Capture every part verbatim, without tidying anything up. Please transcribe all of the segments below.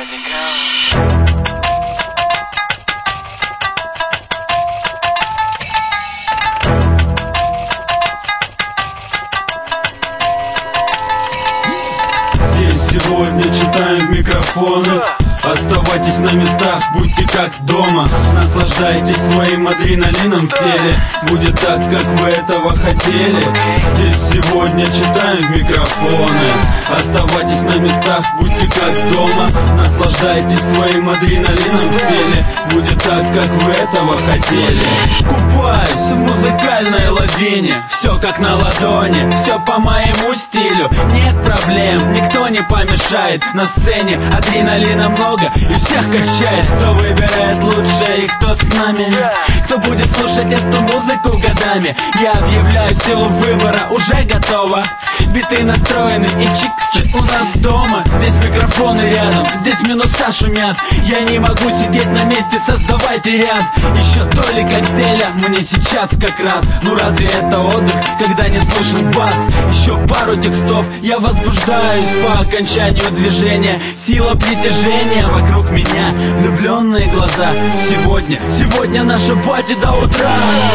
Радикал. Сегодня читаем в микрофоны. Оставайтесь на местах, будьте как дома. Наслаждайтесь своим адреналином в теле. Будет так, как вы этого хотели. Здесь сегодня читаем в микрофоны. Оставайтесь на местах, будьте как дома. Наслаждайтесь своим адреналином в теле. Будет так, как вы этого хотели. Купаюсь в музыкальной лавине. Все как на ладони, все по моему стилю. Нет проблем, никто не помешает. На сцене адреналина много и всех качает. Кто выбирает лучшее и кто с нами, кто будет слушать эту музыку годами. Я объявляю, силу выбора уже готова. Биты настроены и чиксы у нас дома. Здесь микрофоны рядом, здесь минуса шумят. Я не могу сидеть на месте, создавайте ряд. Еще доли коктейля мне сейчас как раз. Ну разве это отдых, когда не слышен бас? Еще пару текстов, я возбуждаюсь по окончанию движения. Сила притяжения вокруг меня, влюбленные глаза. Сегодня, сегодня наша пати до утра.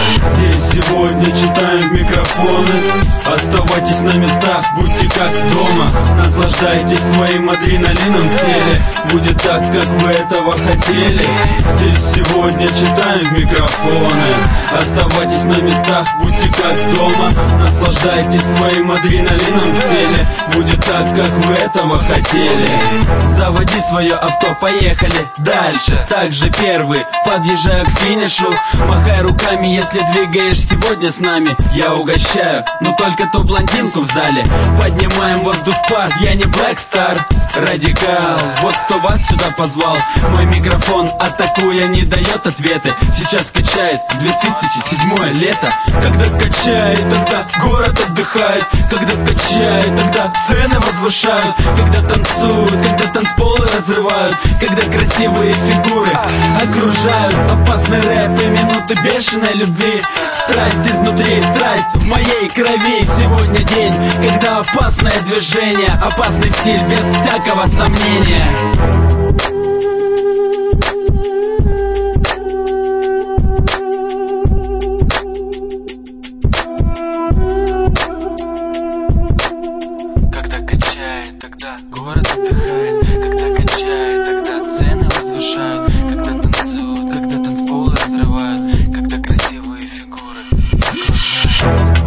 Здесь сегодня читаем в микрофоны. Оставайтесь на местах, будьте как дома. Наслаждайтесь своим адреналином в теле. Будет так, как вы этого хотели. Здесь сегодня читаем в микрофоны. Оставайтесь на местах, будьте как дома. Наслаждайтесь своим адреналином в теле. Будет так, как вы этого хотели. Заводи свое авто, поехали дальше. Также первый, подъезжаю к финишу. Махай руками, если двигаешь сегодня с нами. Я угощаю, но только ту блондинку в зале. Поднимаем воздух в пар, я не Black Star. Радикал, вот кто вас сюда позвал. Мой микрофон, атакуя, не дает ответы. Сейчас качает две тысячи седьмое лето. Когда качает, тогда город отдыхает. Когда качает, тогда цены возвышают. Когда танцуют, когда танцполы разрывают. Когда красивые фигуры окружают. Опасный рэп и минуты бешеной любви. Страсть изнутри, страсть в моей крови. Сегодня день, когда опасное движение, опасный стиль без всякого сомнения. Когда качает, тогда город отдыхает. Когда качает, тогда цены возвышают. Когда танцуют, когда танцполы разрывают. Когда красивые фигуры окружают.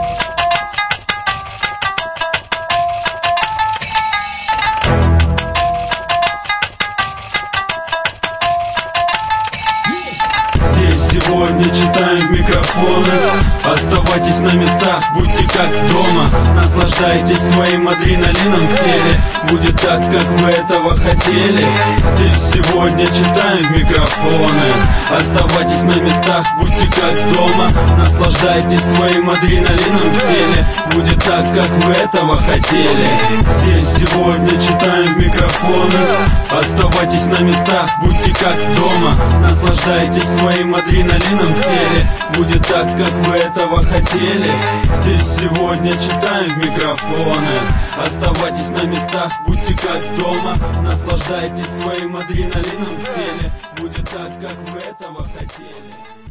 Сегодня читаем в микрофоны. Оставайтесь на местах, будьте как дома. Наслаждайтесь своим адреналином в теле. Будет так, как вы этого хотели. Здесь сегодня читаем в микрофоны. Оставайтесь на местах, будьте как дома. Наслаждайтесь своим адреналином в теле. Будет так, как вы этого хотели. Здесь сегодня читаем в микрофоны. Оставайтесь на местах, будьте как дома. Наслаждайтесь своим адреналином в теле. Будет так, как вы этого хотели. Здесь сегодня читаем в микрофоны. Оставайтесь на местах, будьте как дома. Наслаждайтесь своим адреналином в теле. Будет так, как вы этого хотели.